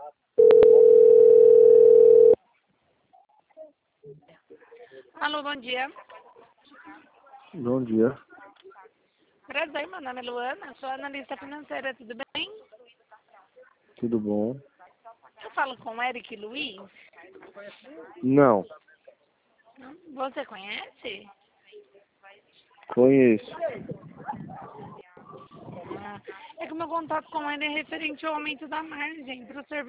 Alô, bom dia. Bom dia. Prazer, meu nome é Luana, sou analista financeira, tudo bem? Tudo bom? Eu falo com o Eric Luiz. Não. Você conhece? Conheço. É que o meu contato com ele é referente ao aumento da margem para o serviço